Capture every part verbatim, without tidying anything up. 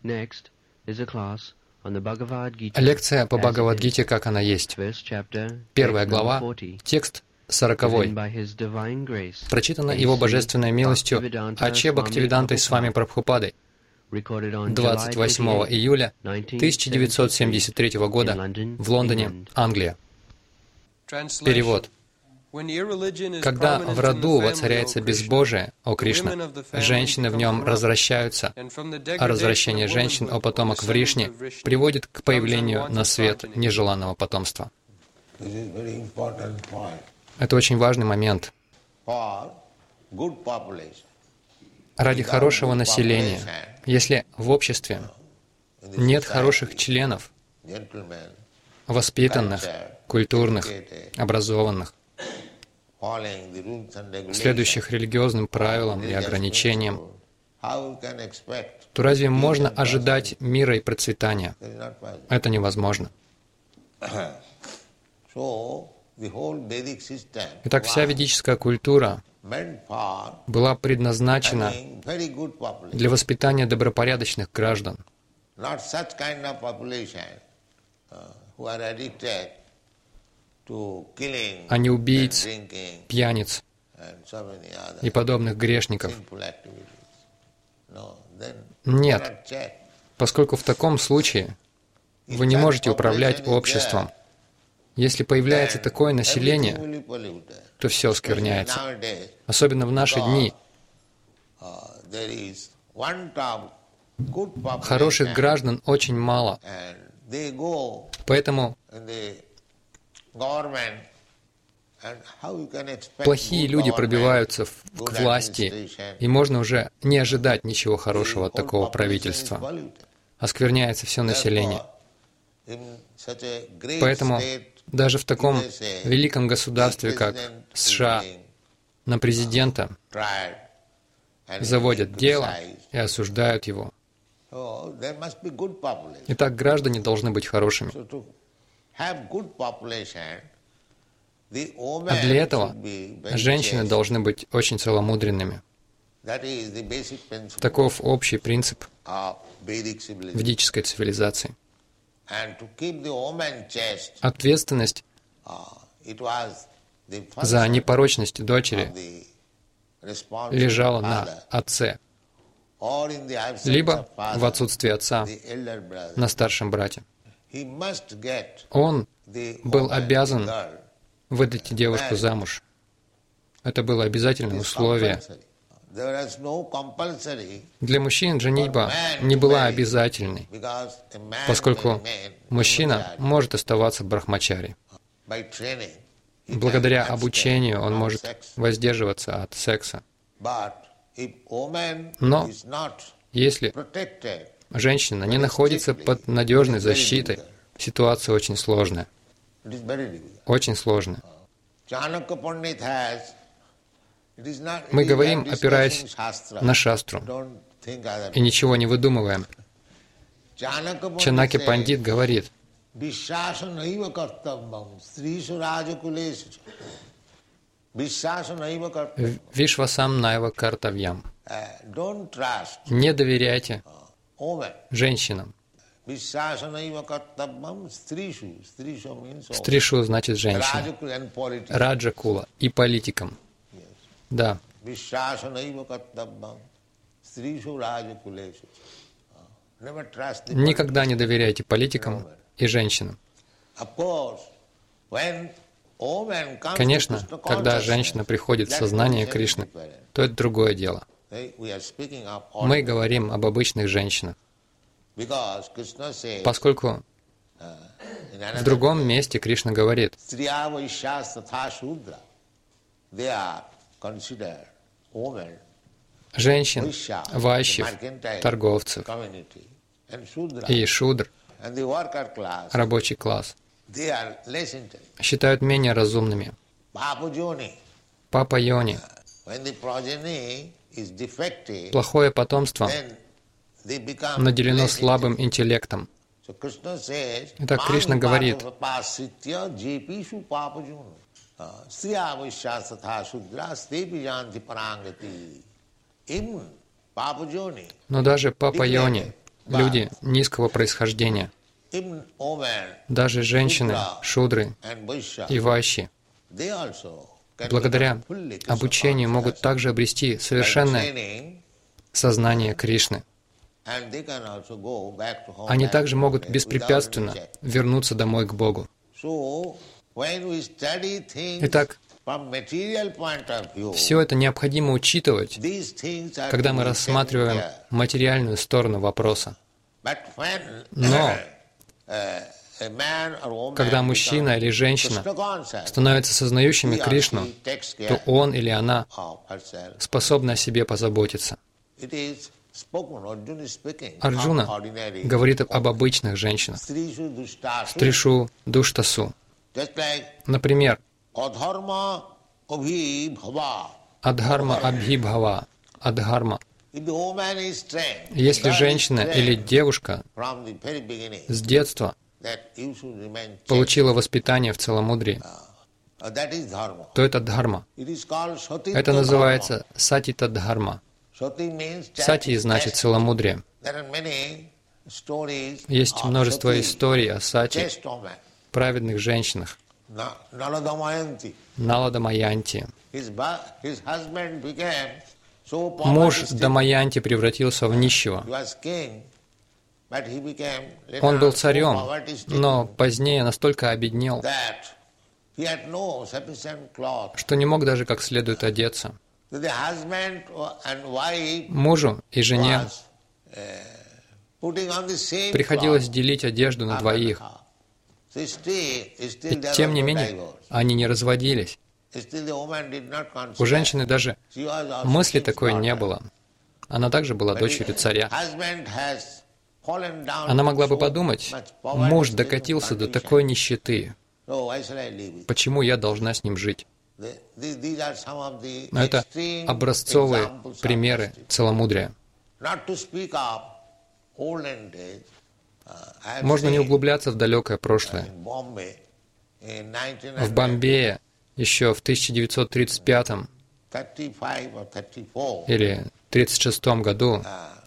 Лекция по Бхагавад-гите, как она есть. Первая глава, текст сороковой. Прочитана Его Божественной милостью Аче Бхактивидантой с вами Прабхупадой двадцать восьмого июля тысяча девятьсот семьдесят третьего года в Лондоне, Англия. Перевод. Когда в роду воцаряется безбожие, о Кришна, женщины в нем развращаются, а развращение женщин, о потомок Вришни, приводит к появлению на свет нежеланного потомства. Это очень важный момент. Ради хорошего населения, если в обществе нет хороших членов, воспитанных, культурных, образованных, следующих религиозным правилам и ограничениям, то разве можно ожидать мира и процветания? Это невозможно. Итак, вся ведическая культура была предназначена для воспитания добропорядочных граждан, а не убийц, пьяниц и подобных грешников. Нет, поскольку в таком случае вы не можете управлять обществом. Если появляется такое население, то все оскверняется. Особенно в наши дни. Хороших граждан очень мало. Поэтому плохие люди пробиваются к власти, и можно уже не ожидать ничего хорошего от такого правительства. Оскверняется все население. Поэтому даже в таком великом государстве, как США, на президента заводят дело и осуждают его. Итак, граждане должны быть хорошими. А для этого женщины должны быть очень целомудренными. Таков общий принцип ведической цивилизации. Ответственность за непорочность дочери лежала на отце, либо в отсутствии отца на старшем брате. Он был обязан выдать девушку замуж. Это было обязательное условие. Для мужчин женитьба не была обязательной, поскольку мужчина может оставаться брахмачари. Благодаря обучению он может воздерживаться от секса. Но если женщина не находится под надежной защитой, ситуация очень сложная. Очень сложная. Мы говорим, опираясь на шастру, и ничего не выдумываем. Чанаки Пандит говорит, «Вишвасам найва картавьям». Не доверяйте женщинам. Стришу значит женщина. Раджакула и политикам. Да. Никогда не доверяйте политикам и женщинам. Конечно, когда женщина приходит в сознание Кришны, то это другое дело. Мы говорим об обычных женщинах, поскольку в другом месте Кришна говорит, женщин, вайщев, торговцев и шудр, рабочий класс, считают менее разумными. Папа Йони. Плохое потомство наделено слабым интеллектом. Итак, Кришна говорит, но даже Папа Йони, люди низкого происхождения. Даже женщины, шудры и вайши, благодаря обучению могут также обрести совершенное сознание Кришны. Они также могут беспрепятственно вернуться домой к Богу. Итак, все это необходимо учитывать, когда мы рассматриваем материальную сторону вопроса. Но когда мужчина или женщина становятся сознающими Кришну, то он или она способны о себе позаботиться. Арджуна говорит об обычных женщинах. Стришу душтасу. Например, Адхарма абхибхава. Адхарма. Если женщина или девушка с детства получила воспитание в целомудрии, то это дхарма. Это называется сатита-дхарма. Сати значит целомудрие. Есть множество историй о сати, праведных женщинах. Налада Маянти. Муж Дамаянти превратился в нищего. Он был царем, но позднее настолько обеднел, что не мог даже как следует одеться. Мужу и жене приходилось делить одежду на двоих. И тем не менее, они не разводились. У женщины даже мысли такой не было. Она также была дочерью царя. Она могла бы подумать, муж докатился до такой нищеты. Почему я должна с ним жить? Но это образцовые примеры целомудрия. Можно не углубляться в далекое прошлое. В Бомбее еще в тысяча девятьсот тридцать пятом или тридцать шестом году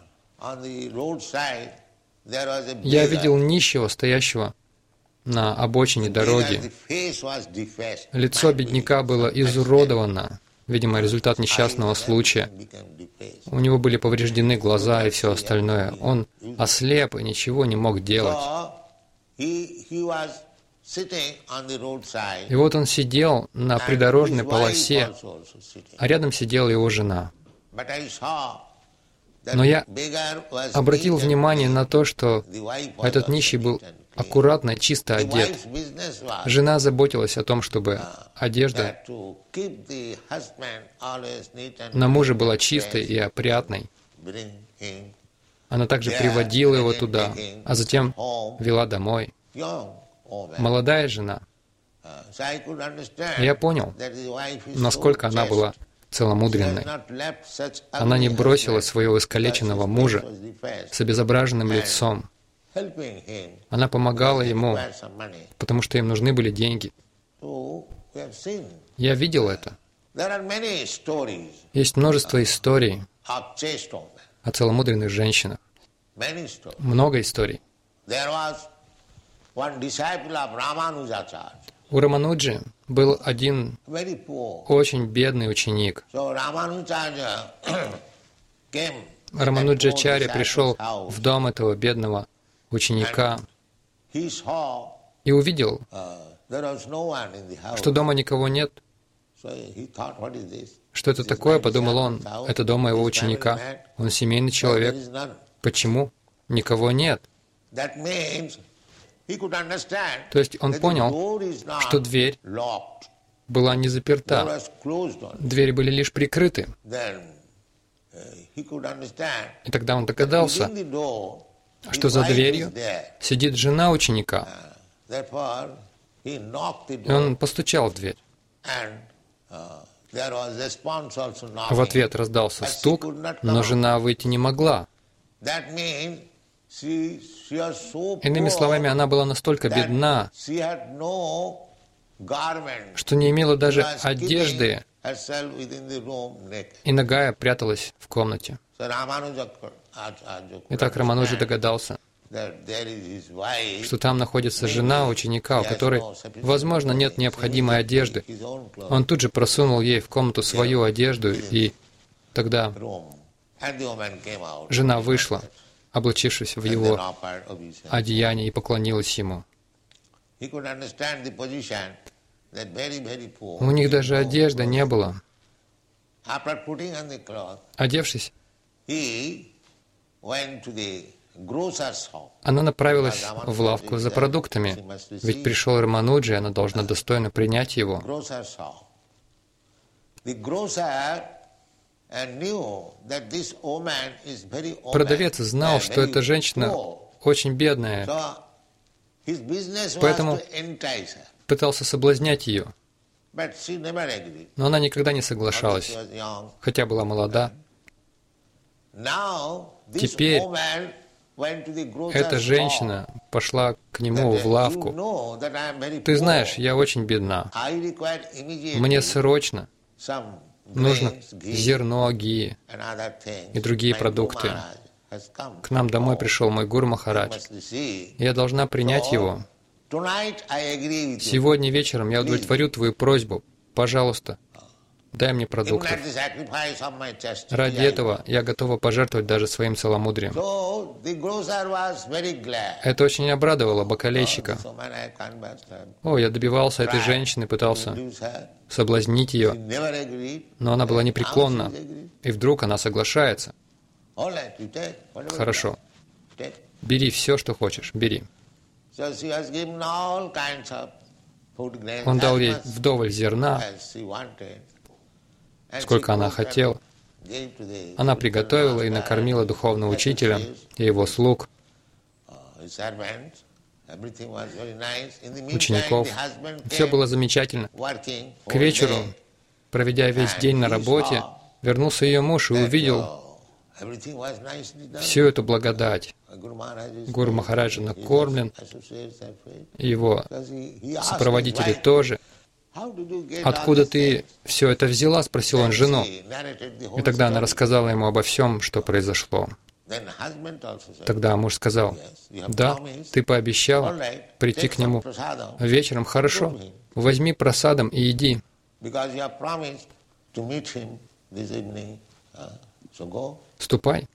я видел нищего, стоящего на обочине дороги. Лицо бедняка было изуродовано, видимо, результат несчастного случая. У него были повреждены глаза и все остальное. Он ослеп и ничего не мог делать. И вот он сидел на придорожной полосе, а рядом сидела его жена. Но я обратил внимание на то, что этот нищий был аккуратно, чисто одет. Жена заботилась о том, чтобы одежда на мужа была чистой и опрятной. Она также приводила его туда, а затем вела домой. Молодая жена. Я понял, насколько она была целомудренной. Она не бросила своего искалеченного мужа с обезображенным лицом. Она помогала ему, потому что им нужны были деньги. Я видел это. Есть множество историй о целомудренных женщинах. Много историй. У Рамануджи был один очень бедный ученик. Рамануджачарья пришел в дом этого бедного ученика и увидел, что дома никого нет. Что это такое, подумал он, это дом моего ученика. Он семейный человек. Почему никого нет? То есть он понял, что дверь была не заперта. Двери были лишь прикрыты. И тогда он догадался, что за дверью сидит жена ученика. И он постучал в дверь. В ответ раздался стук, но жена выйти не могла. Иными словами, она была настолько бедна, что не имела даже одежды, и нагая пряталась в комнате. Итак, Рамануджа догадался, что там находится жена ученика, у которой, возможно, нет необходимой одежды. Он тут же просунул ей в комнату свою одежду, и тогда жена вышла, облачившись в его одеяние, и поклонилась ему. У них даже одежды не было. Одевшись, она направилась в лавку за продуктами, ведь пришел Рамануджа, и она должна достойно принять его. Продавец знал, что эта женщина очень бедная, поэтому пытался соблазнять ее. Но она никогда не соглашалась, хотя была молода. Теперь эта женщина пошла к нему в лавку. «Ты знаешь, я очень бедна. Мне срочно нужно зерно, ги и другие продукты. К нам домой пришел мой Гуру Махарадж. Я должна принять его. Сегодня вечером я удовлетворю твою просьбу. Пожалуйста, дай мне продуктов. Ради этого я готова пожертвовать даже своим целомудрием». Это очень обрадовало бакалейщика. О, я добивался этой женщины, пытался соблазнить ее, но она была непреклонна, и вдруг она соглашается. Хорошо, бери все, что хочешь, бери. Он дал ей вдоволь зерна, сколько она хотела. Она приготовила и накормила духовного учителя и его слуг, учеников. Все было замечательно. К вечеру, проведя весь день на работе, вернулся ее муж и увидел всю эту благодать. Гуру Махараджа накормлен, его сопроводители тоже. «Откуда ты все это взяла?» — спросил он жену. И тогда она рассказала ему обо всем, что произошло. Тогда муж сказал: «Да, ты пообещала прийти к нему вечером. Хорошо, возьми прасадом и иди». Ступай.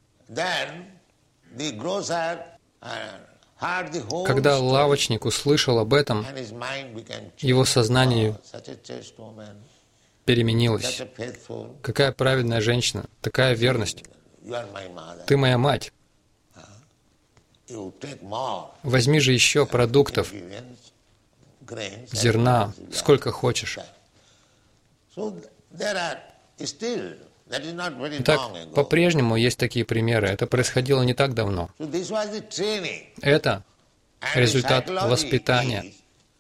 Когда лавочник услышал об этом, его сознание переменилось. Какая праведная женщина, такая верность. Ты моя мать. Возьми же еще продуктов, зерна, сколько хочешь. Итак, по-прежнему есть такие примеры. Это происходило не так давно. Это результат воспитания.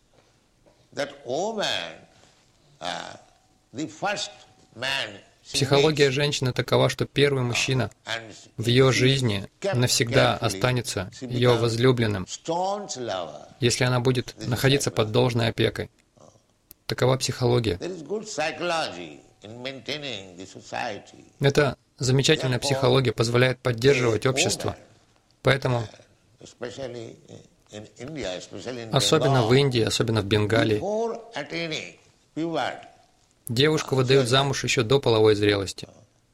Психология женщины такова, что первый мужчина в ее жизни навсегда останется ее возлюбленным, если она будет находиться под должной опекой. Такова психология. Эта замечательная психология позволяет поддерживать общество. Поэтому, особенно в Индии, особенно в Бенгалии, девушку выдают замуж еще до половой зрелости.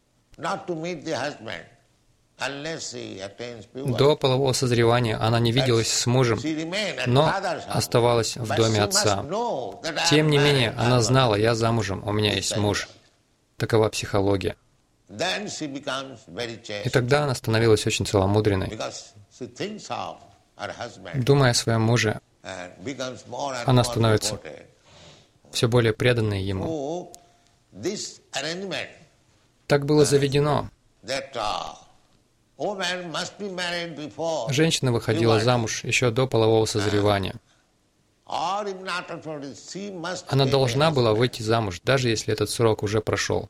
До полового созревания она не виделась с мужем, но оставалась в доме отца. Тем не менее, она знала: я замужем, у меня есть муж. Такова психология. И тогда она становилась очень целомудренной. Думая о своем муже, она становится все более преданной ему. Так было заведено. Женщина выходила замуж еще до полового созревания. Она должна была выйти замуж, даже если этот срок уже прошел.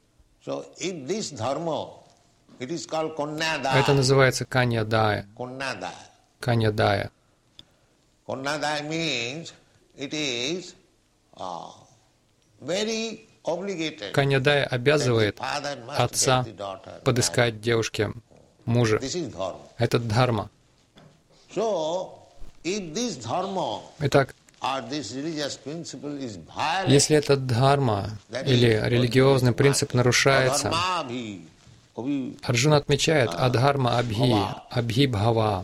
Это называется каньядая. Каньядая. Каньядая обязывает отца подыскать девушке мужа. Это дхарма. Итак, если этот дхарма или религиозный принцип нарушается, Арджуна отмечает адхарма абхи, абхи бхава.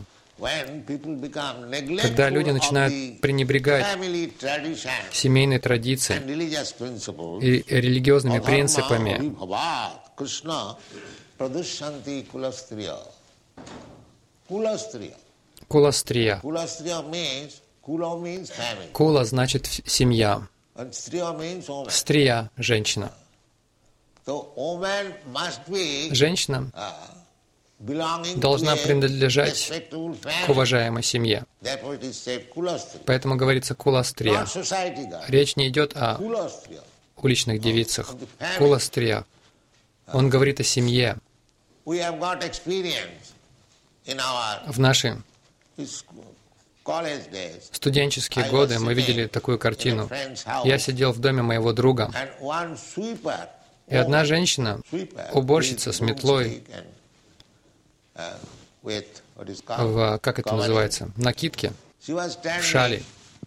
Когда люди начинают пренебрегать семейной традицией и религиозными принципами, куластрия. Кула значит семья. Стрия — женщина. Женщина должна принадлежать к уважаемой семье. Поэтому говорится куластрия. Речь не идет о уличных девицах. Куластрия. Он говорит о семье. В наши студенческие годы мы видели такую картину. Я сидел в доме моего друга, и одна женщина, уборщица с метлой, в, как это называется, накидке, в шали.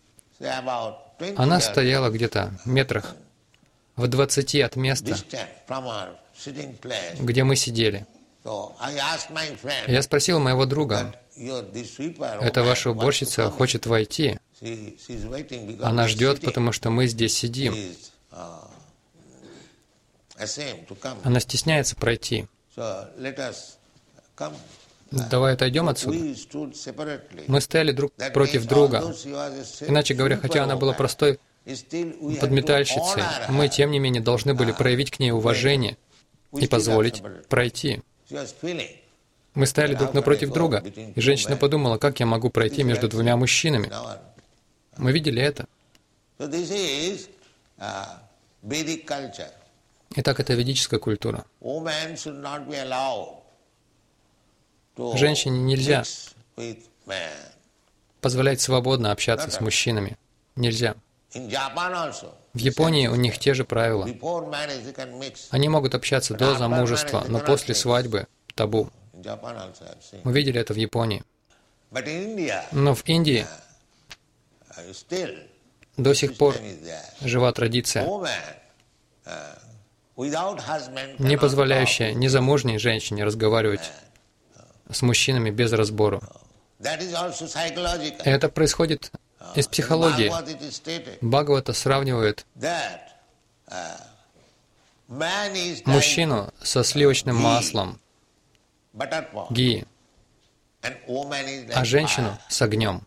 Она стояла где-то в метрах в двадцати от места, где мы сидели. Я спросил моего друга: «Эта ваша уборщица хочет войти. Она ждет, потому что мы здесь сидим. Она стесняется пройти. Давай отойдем отсюда». Мы стояли друг против друга. Иначе говоря, хотя она была простой подметальщицей, мы, тем не менее, должны были проявить к ней уважение и позволить пройти. Мы стояли друг напротив друга, и женщина подумала: как я могу пройти между двумя мужчинами? Мы видели это. Итак, это ведическая культура. Женщине нельзя позволять свободно общаться с мужчинами. Нельзя. В Японии у них те же правила. Они могут общаться до замужества, но после свадьбы табу. Мы видели это в Японии. Но в Индии до сих пор жива традиция, не позволяющая незамужней женщине разговаривать с мужчинами без разбору. Это происходит из психологии. Бхагавата сравнивает мужчину со сливочным маслом, ги, а женщину с огнем.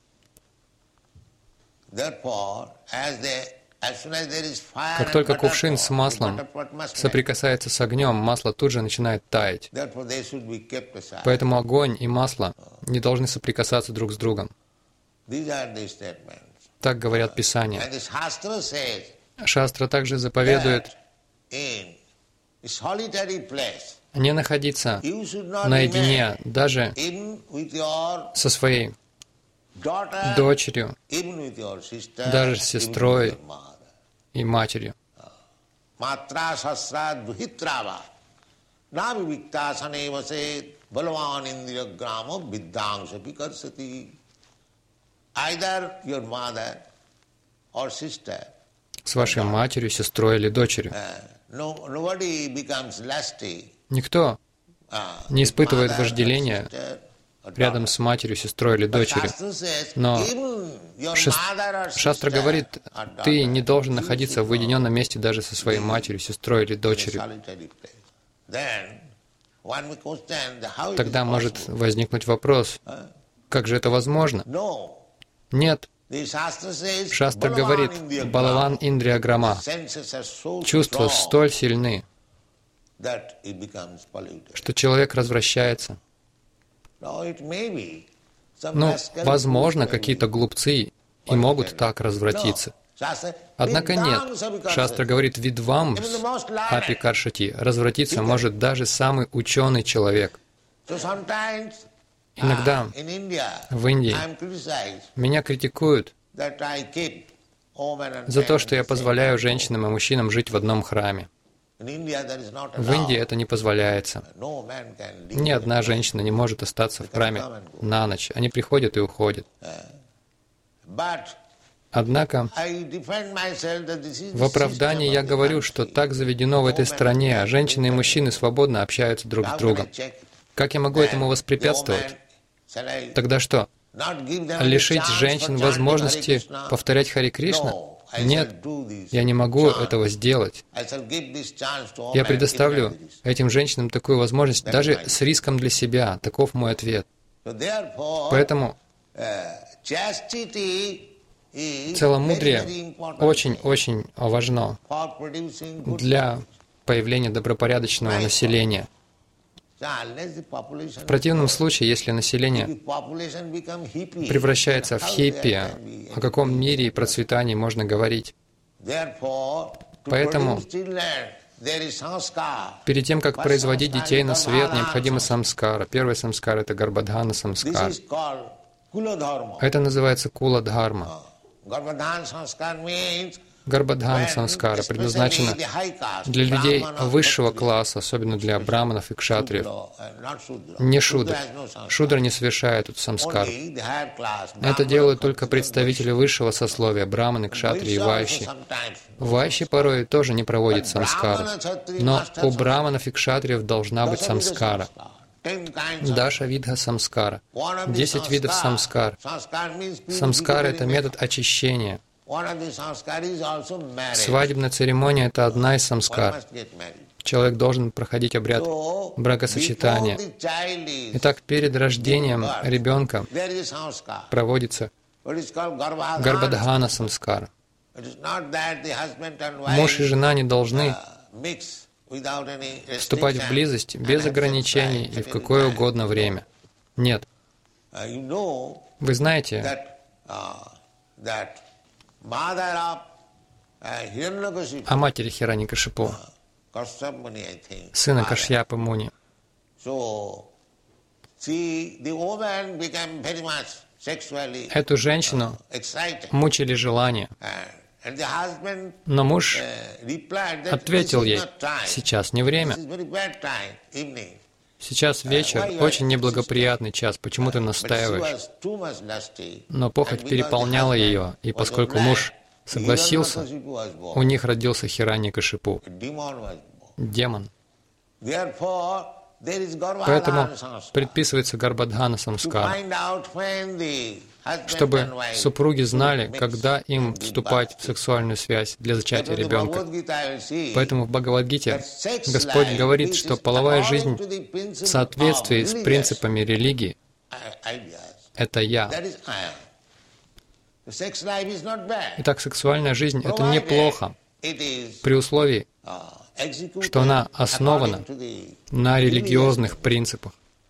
Как только кувшин с маслом соприкасается с огнем, масло тут же начинает таять. Поэтому огонь и масло не должны соприкасаться друг с другом. Так говорят Писания. Шастра также заповедует не находиться наедине даже со своей дочерью, даже с сестрой и матерью. С вашей матерью, сестрой или дочерью. Никто не испытывает вожделения рядом с матерью, сестрой или дочерью. Но Шастра говорит, ты не должен находиться в уединенном месте даже со своей матерью, сестрой или дочерью. Тогда может возникнуть вопрос, как же это возможно? Нет. Шастра говорит, Балаван Индрия Грама. Чувства столь сильны, что человек развращается. Ну, возможно, какие-то глупцы и могут так развратиться. Однако нет. Шастра говорит, видвамс апи каршати. Развратиться может даже самый ученый человек. Иногда в Индии меня критикуют за то, что я позволяю женщинам и мужчинам жить в одном храме. В Индии это не позволяется. Ни одна женщина не может остаться в храме на ночь. Они приходят и уходят. Однако, в оправдании я говорю, что так заведено в этой стране, а женщины и мужчины свободно общаются друг с другом. Как я могу этому воспрепятствовать? Тогда что? Лишить женщин возможности повторять Хари Кришна? Нет, я не могу этого сделать. Я предоставлю этим женщинам такую возможность, даже с риском для себя. Таков мой ответ. Поэтому целомудрие очень-очень важно для появления добропорядочного населения. В противном случае, если население превращается в хиппи, о каком мире и процветании можно говорить? Поэтому перед тем, как производить детей на свет, необходима самскара. Первый самскар — это гарбадхана самскар. Это называется кула-дхарма. Гарбадхана самскара предназначена для людей высшего класса, особенно для браманов и кшатриев. Не шудр. Шудра не совершает эту самскару. Это делают только представители высшего сословия, браманы, кшатрии и вайши. Вайши порой тоже не проводят самскару. Но у браманов и кшатриев должна быть самскара. Даша видха самскара. Десять видов самскар. Самскара — это метод очищения. Свадебная церемония — это одна из самскар. Человек должен проходить обряд бракосочетания. Итак, перед рождением ребенка проводится гарбадхана самскара. Муж и жена не должны вступать в близость без ограничений и в какое угодно время. Нет. Вы знаете, о матери Хираньякашипу, сына Кашьяпы Муни. Эту женщину мучили желания. Но муж ответил ей: «Сейчас не время. Сейчас вечер, очень неблагоприятный час, почему ты настаиваешь?» Но похоть переполняла ее, и поскольку муж согласился, у них родился Хираньякашипу, демон. Поэтому предписывается гарбадхана самскара, чтобы супруги знали, когда им вступать в сексуальную связь для зачатия ребенка. Поэтому в Бхагавад-гите Господь говорит, что половая жизнь в соответствии с принципами религии — это «я». Итак, сексуальная жизнь — это неплохо, при условии, что она основана на религиозных принципах.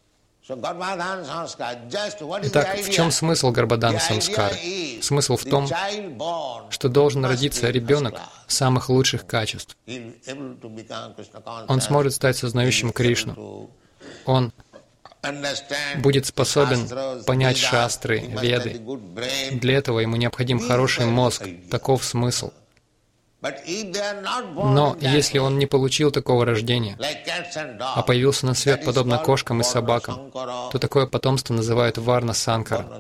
Итак, в чем смысл гарбадхана самскара? Смысл в том, что должен родиться ребенок самых лучших качеств. Он сможет стать сознающим Кришну. Он будет способен понять шастры, веды. Для этого ему необходим хороший мозг. Таков смысл. Но если он не получил такого рождения, а появился на свет подобно кошкам и собакам, то такое потомство называют варна-санкара.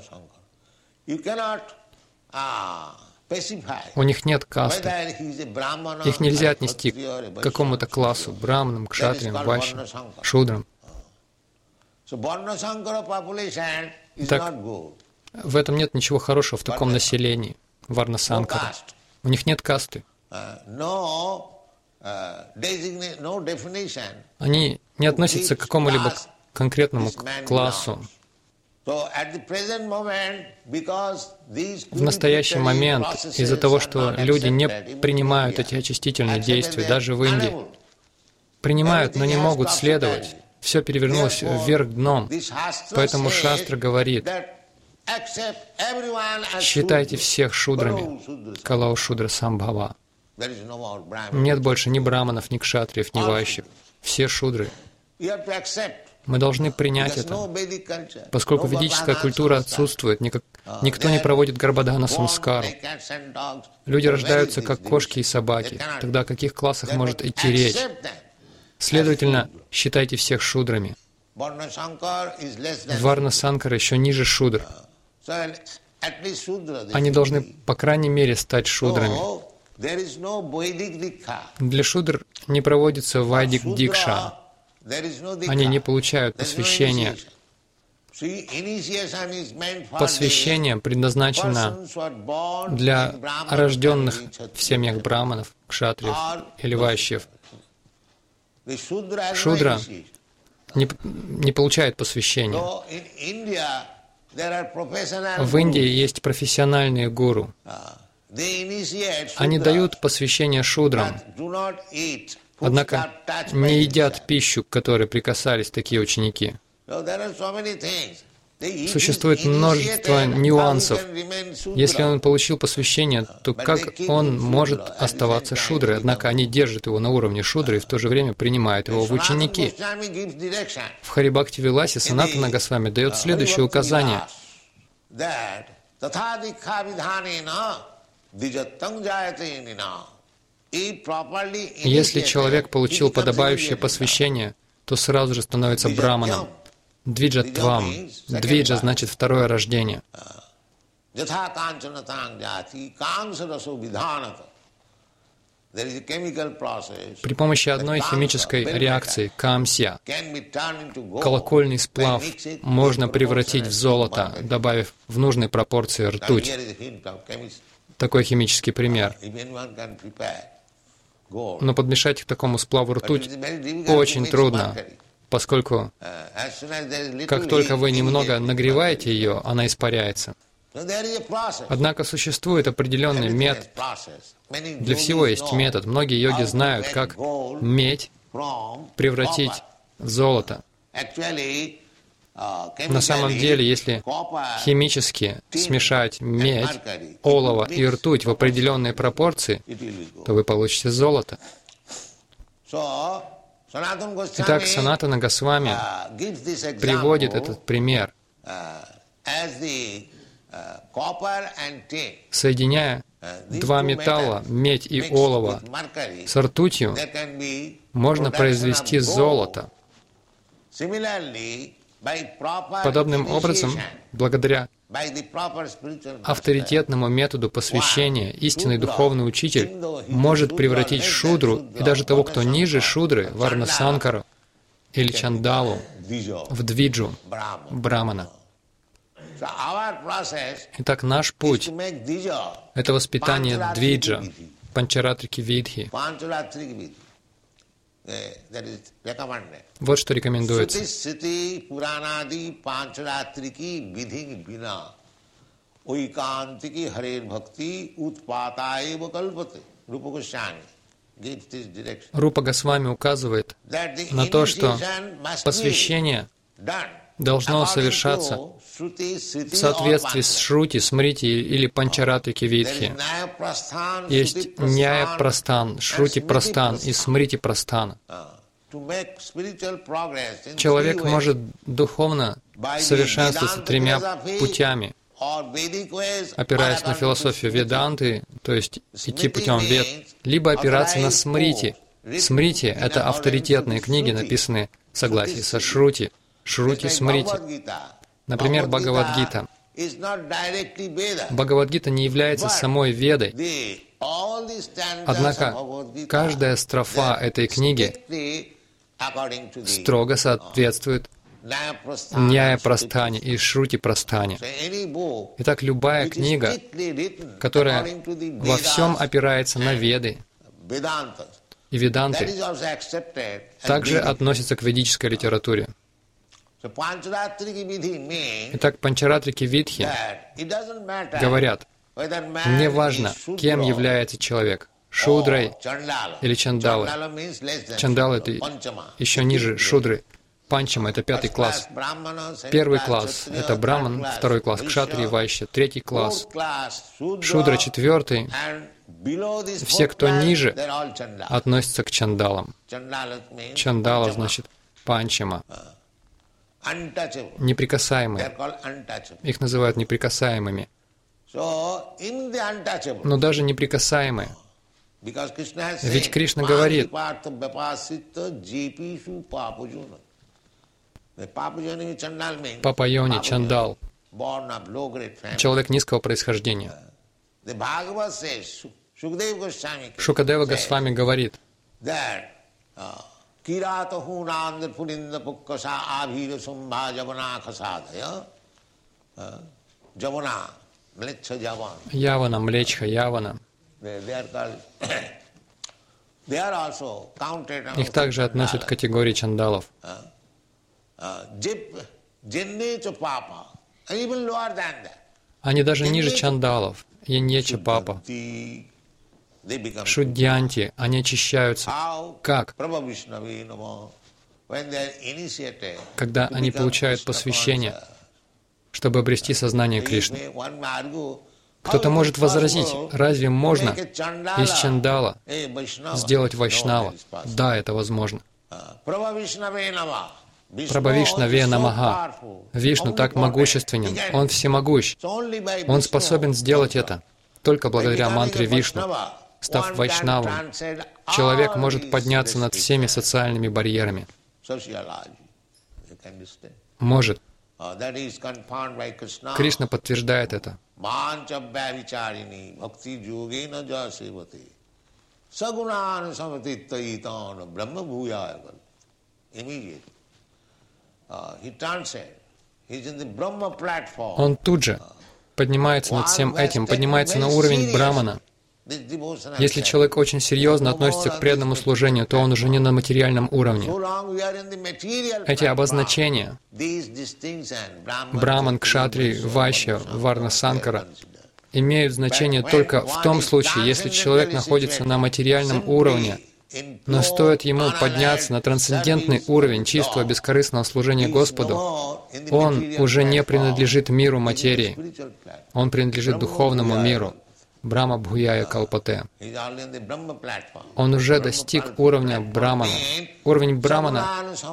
У них нет касты. Их нельзя отнести к какому-то классу, браманам, кшатриям, вайшям, шудрам. Так, в этом нет ничего хорошего в таком населении, варна-санкара. У них нет касты. Они не относятся к какому-либо конкретному классу. В настоящий момент, из-за того, что люди не принимают эти очистительные действия, даже в Индии, принимают, но не могут следовать, все перевернулось вверх дном. Поэтому шастра говорит: считайте всех шудрами, калау шудра самбхава. Нет больше ни браманов, ни кшатриев, ни вайшев. Все шудры. Мы должны принять это, поскольку ведическая культура отсутствует, никак, никто не проводит Гарбадхана самскару. Люди рождаются как кошки и собаки, тогда о каких классах может идти речь? Следовательно, считайте всех шудрами. Варна Санкара еще ниже шудр. Они должны, по крайней мере, стать шудрами. Для шудр не проводится вайдик дикша. Они не получают посвящения. Посвящение предназначено для рожденных в семьях браманов, кшатриев или вайшьев. Шудра не, не получает посвящения. В Индии есть профессиональные гуру. Они дают посвящение шудрам, однако не едят пищу, к которой прикасались такие ученики. Существует множество нюансов. Если он получил посвящение, то как он может оставаться шудрой? Однако они держат его на уровне шудры и в то же время принимают его в ученики. В Харибхакти-виласе Санатана Госвами дает следующее указание. Если человек получил подобающее посвящение, то сразу же становится браманом. Двиджатвам. Двиджа значит второе рождение. При помощи одной химической реакции камсья колокольный сплав можно превратить в золото, добавив в нужной пропорции ртуть. Такой химический пример. Но подмешать к такому сплаву ртуть очень трудно, поскольку как только вы немного нагреваете ее, она испаряется. Однако существует определенный метод. Для всего есть метод. Многие йоги знают, как медь превратить в золото. На самом деле, если химически смешать медь, олово и ртуть в определенной пропорции, то вы получите золото. Итак, Санатана Госвами приводит этот пример. Соединяя два металла, медь и олово, с ртутью, можно произвести золото. Подобным образом, благодаря авторитетному методу посвящения, истинный духовный учитель может превратить шудру и даже того, кто ниже шудры, Варна Санкару или Чандалу, в двиджу, брамана. Итак, наш путь — это воспитание двиджа, панчаратрики видхи. Вот что рекомендуется. Рупа Госвами указывает на то, что посвящение должно совершаться в соответствии с Шрути, Смрити или Панчаратрики Видхи. Есть Няя Прастан, Шрути Прастан и Смрити Прастан. Человек может духовно совершенствоваться тремя путями, опираясь на философию Веданты, то есть идти путем Вед, либо опираться на Смрити. Смрити — это авторитетные книги, написанные в согласии со Шрути. Шрути Смрити. Например, Бхагавад-гита. Бхагавад-гита не является самой Ведой. Однако каждая строфа этой книги строго соответствует Няя Прастане и Шрути Прастане. Итак, любая книга, которая во всем опирается на Веды и Веданты, также относится к ведической литературе. Итак, Панчаратрики Видхи говорят, не важно, кем является человек, шудрой или чандалой. Чандала — это еще ниже шудры. Панчама — это пятый класс. Первый класс — это браман, второй класс — кшатрии, вайшья, третий класс — шудра, четвертый. Все, кто ниже, относятся к чандалам. Чандала значит панчама. неприкасаемые. Их называют неприкасаемыми. Но даже неприкасаемые. Ведь Кришна говорит, Папа-йони Чандал, человек низкого происхождения. Шукадева Госвами говорит, Явана, Млечха, Явана. Их также относят к категории чандалов. Они даже ниже чандалов. Яньеча Папа. Шудьянти, они очищаются. Как? Когда они получают посвящение, чтобы обрести сознание Кришны. Кто-то может возразить, разве можно из чандала сделать вайшнава? Да, это возможно. Прабхавишнаве намаха. Вишну так могущественен, он всемогущ. Он способен сделать это только благодаря мантре Вишну. Став вайшнавом, человек может подняться над всеми социальными барьерами. Может. Кришна подтверждает это. Он тут же поднимается над всем этим, поднимается на уровень брамана. Если человек очень серьезно относится к преданному служению, то он уже не на материальном уровне. Эти обозначения — Браман, Кшатри, Вайшья, Варна, Санкара — имеют значение только в том случае, если человек находится на материальном уровне, но стоит ему подняться на трансцендентный уровень чистого бескорыстного служения Господу, он уже не принадлежит миру материи, он принадлежит духовному миру. Брахма Бхуяя Калпате. Он уже достиг уровня Брамана. Уровень Брамана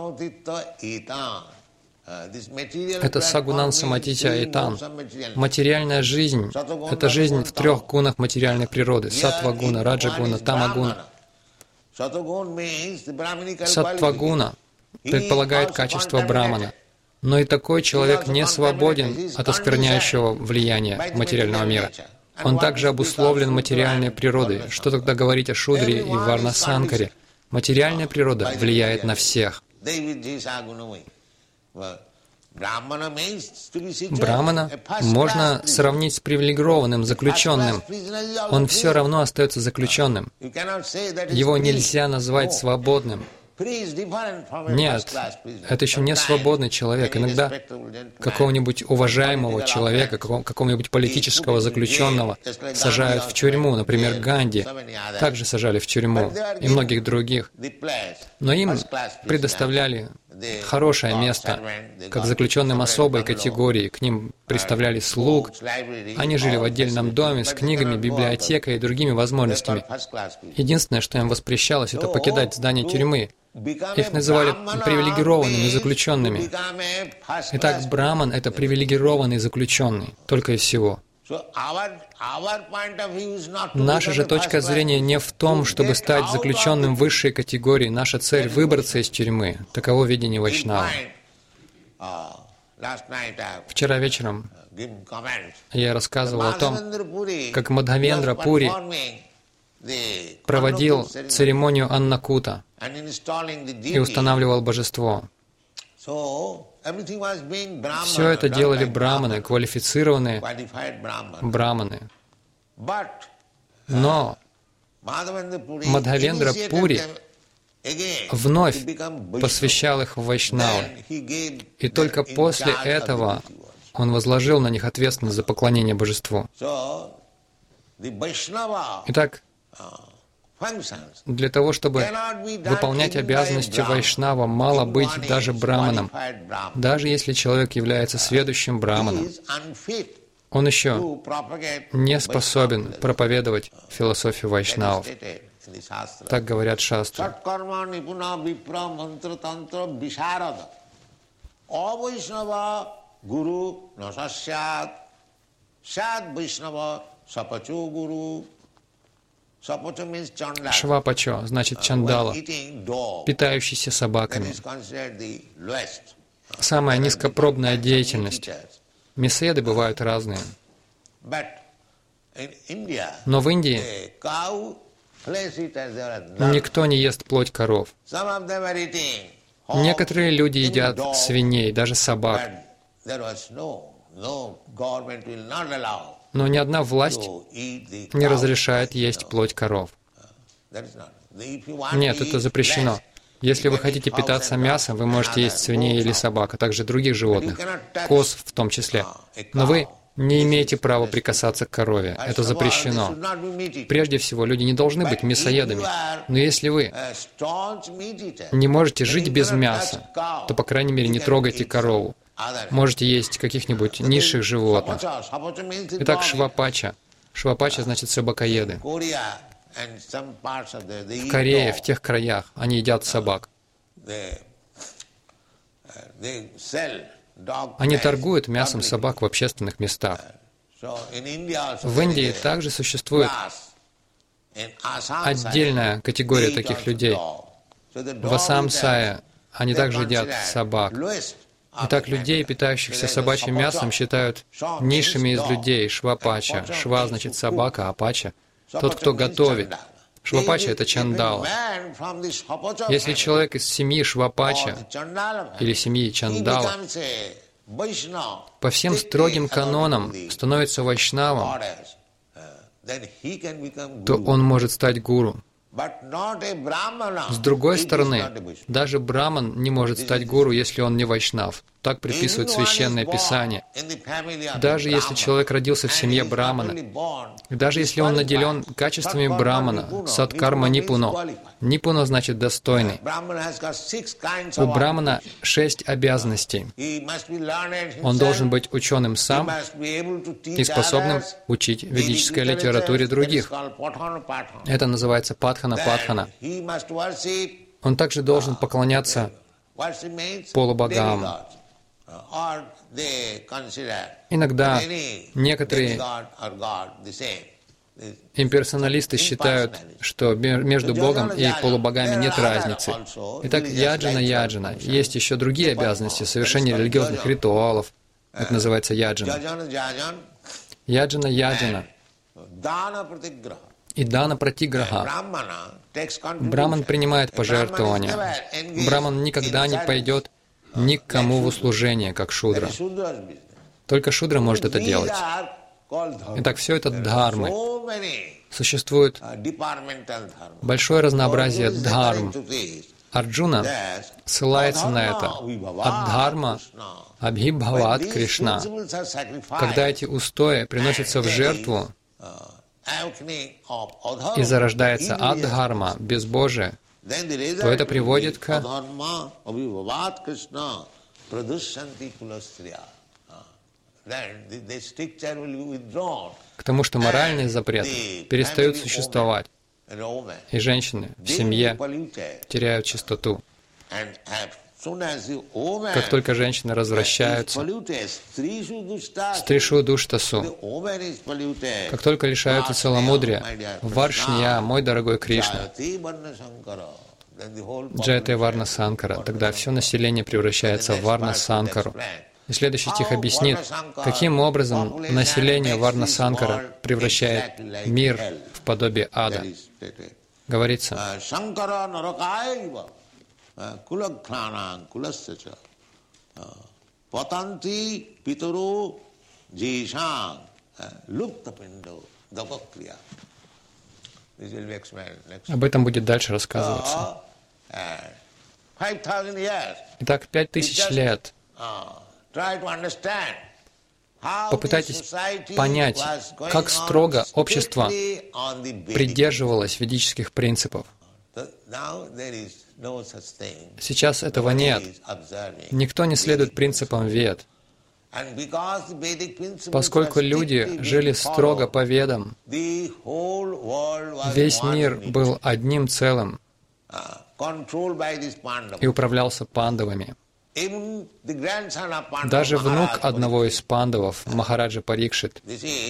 — это Сагунан Саматитя Айтан. Материальная жизнь — это жизнь в трех гунах материальной природы — саттва-гуна, раджа-гуна, тама-гуна. Саттва-гуна предполагает качество Брамана. Но и такой человек не свободен от оскверняющего влияния материального мира. Он также обусловлен материальной природой. Что тогда говорить о Шудре и Варна-Санкаре? Материальная природа влияет на всех. Брамана можно сравнить с привилегированным заключенным. Он все равно остается заключенным. Его нельзя назвать свободным. Нет, это еще не свободный человек. Иногда какого-нибудь уважаемого человека, какого-нибудь политического заключенного сажают в тюрьму, например, Ганди также сажали в тюрьму и многих других. Но им предоставляли хорошее место, как заключенным особой категории, к ним представляли слуг, они жили в отдельном доме с книгами, библиотекой и другими возможностями. Единственное, что им воспрещалось, это покидать здание тюрьмы. Их называли привилегированными заключенными. Итак, Браман — это привилегированный заключенный, только и всего. Наша же точка зрения не в том, чтобы стать заключенным высшей категории. Наша цель — выбраться из тюрьмы. Таково видение Вайшнава. Вчера вечером я рассказывал о том, как Мадхавендра Пури проводил церемонию Аннакута и устанавливал божество. Все это делали браманы, квалифицированные браманы. Но Мадхавендра Пури вновь посвящал их в вайшнавы. И только после этого он возложил на них ответственность за поклонение божеству. Итак, для того, чтобы выполнять обязанности вайшнава, мало быть даже браманом. Даже если человек является сведущим браманом, он еще не способен проповедовать философию вайшнавов. Так говорят шастры. Швапачо значит чандала, питающийся собаками. Самая низкопробная деятельность. Мясоеды бывают разные. Но в Индии никто не ест плоть коров. Некоторые люди едят свиней, даже собак. Но ни одна власть не разрешает есть плоть коров. Нет, это запрещено. Если вы хотите питаться мясом, вы можете есть свиней или собак, а также других животных, коз в том числе. Но вы не имеете права прикасаться к корове. Это запрещено. Прежде всего, люди не должны быть мясоедами. Но если вы не можете жить без мяса, то, по крайней мере, не трогайте корову. Можете есть каких-нибудь низших животных. Итак, швапача. Швапача значит собакоеды. В Корее, в тех краях, они едят собак. Они торгуют мясом собак в общественных местах. В Индии также существует отдельная категория таких людей. В Асам-Сае они также едят собак. Итак, людей, питающихся собачьим мясом, считают низшими из людей, швапача. Шва значит собака, а пача — тот, кто готовит. Швапача — это чандала. Если человек из семьи швапача или семьи чандала по всем строгим канонам становится вайшнавом, то он может стать гуру. С другой стороны, даже браман не может стать гуру, если он не вайшнав. Так предписывает Священное Писание. Даже если человек родился в семье брамана, и даже если он наделен качествами брамана, садкарма нипуно. Нипуно значит достойный. У брамана шесть обязанностей. Он должен быть ученым сам и способным учить ведической литературе других. Это называется падхана-падхана. Он также должен поклоняться полубогам. Иногда некоторые имперсоналисты считают, что между Богом и полубогами нет разницы. Итак, яджана-яджана. Есть еще другие обязанности, совершение религиозных ритуалов. Это называется яджана. Яджана-яджана. И дана-пратиграха. Браман принимает пожертвования. Браман никогда не пойдет никому в услужение, как шудра. Только шудра может это делать. Итак, все это дхармы. Существует большое разнообразие дхарм. Арджуна ссылается на это. Аддхарма абхибхават Кришна. Когда эти устои приносятся в жертву и зарождается аддхарма, безбожие, то это приводит к к тому, что моральные запреты перестают существовать, и женщины в семье теряют чистоту. Как только женщины развращаются, стришу душтасу, как только лишаются целомудрия, варшния, мой дорогой Кришна, джайате варна санкара, тогда все население превращается в варна санкару. И следующий стих объяснит, каким образом население варна санкара превращает мир в подобие ада. Говорится, об этом будет дальше рассказываться. Итак, пять тысяч лет. Попытайтесь понять, как строго общество придерживалось ведических принципов. Сейчас этого нет. Никто не следует принципам Вед. Поскольку люди жили строго по Ведам, весь мир был одним целым и управлялся пандавами. Даже внук одного из пандавов, Махараджа Парикшит,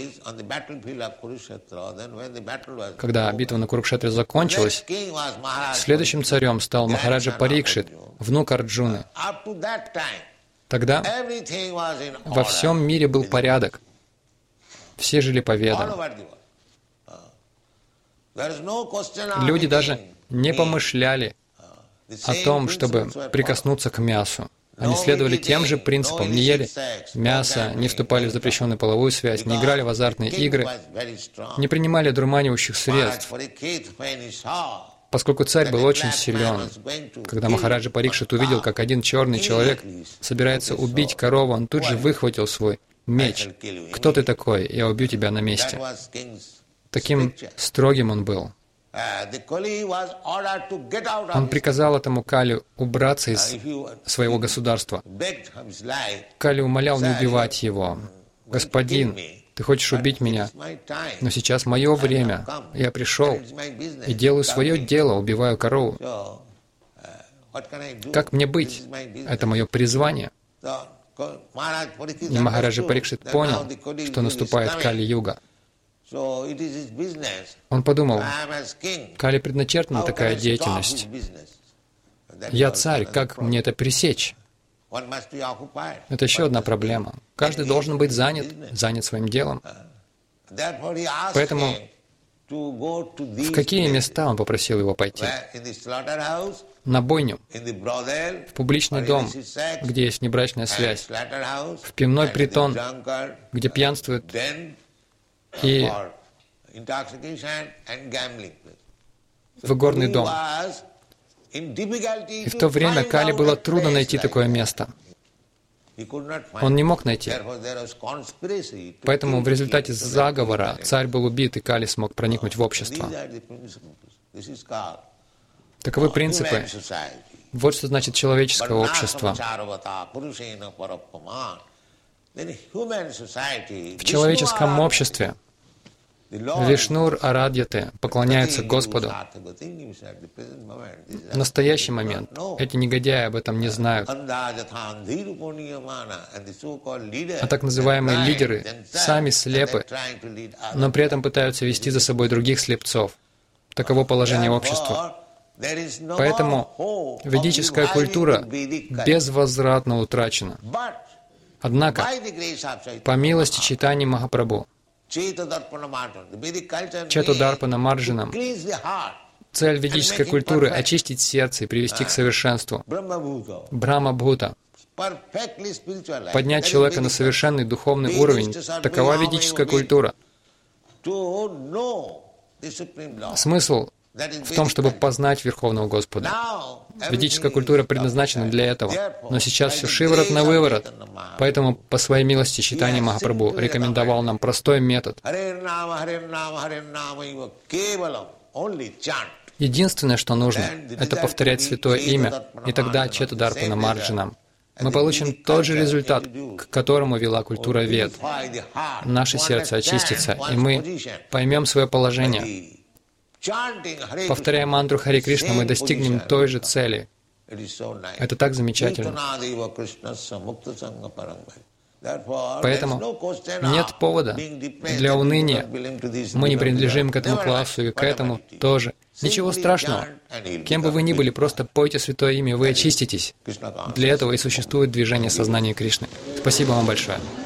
когда битва на Курукшетре закончилась, следующим царем стал Махараджа Парикшит, внук Арджуны. Тогда во всем мире был порядок. Все жили по ведам. Люди даже не помышляли о том, чтобы прикоснуться к мясу. Они следовали тем же принципам, не ели мясо, не вступали в запрещенную половую связь, не играли в азартные игры, не принимали одурманивающих средств. Поскольку царь был очень силен, когда Махараджа Парикшит увидел, как один черный человек собирается убить корову, он тут же выхватил свой меч. «Кто ты такой? Я убью тебя на месте». Таким строгим он был. Он приказал этому Кали убраться из своего государства. Кали умолял не убивать его. «Господин, ты хочешь убить меня, но сейчас мое время. Я пришел и делаю свое дело, убиваю корову. Как мне быть? Это мое призвание». И Махараджа Парикшит понял, что наступает Кали-юга. Он подумал, Кали предначертана такая деятельность. Я царь, как мне это пресечь? Это еще одна проблема. Каждый должен быть занят, занят своим делом. Поэтому в какие места он попросил его пойти? На бойню, в публичный дом, где есть внебрачная связь, в пивной притон, где пьянствуют, и в игорный дом. И в то время Кали было трудно найти такое место. Он не мог найти. Поэтому в результате заговора царь был убит, и Кали смог проникнуть в общество. Таковы принципы. Вот что значит человеческое общество. В человеческом обществе Вишнур Арадьяте поклоняется Господу. В настоящий момент эти негодяи об этом не знают. А так называемые лидеры сами слепы, но при этом пытаются вести за собой других слепцов. Таково положение общества. Поэтому ведическая культура безвозвратно утрачена. Однако, по милости Чайтаньи Махапрабху, Четударпана Марджанам, цель ведической культуры — очистить сердце и привести к совершенству. Брахма-бхута. Поднять человека на совершенный духовный уровень. Такова ведическая культура. Смысл в том, чтобы познать Верховного Господа. Ведическая культура предназначена для этого. Но сейчас все шиворот на выворот. Поэтому, по своей милости, Чайтанья Махапрабху рекомендовал нам простой метод. Единственное, что нужно, это повторять святое имя, и тогда Четударпана Марджанам. Мы получим тот же результат, к которому вела культура Вед. Наше сердце очистится, и мы поймем свое положение. Повторяя мантру Харе Кришна, мы достигнем той же цели. Это так замечательно. Поэтому нет повода для уныния. Мы не принадлежим к этому классу и к этому тоже. Ничего страшного. Кем бы вы ни были, просто пойте святое имя, вы очиститесь. Для этого и существует движение сознания Кришны. Спасибо вам большое.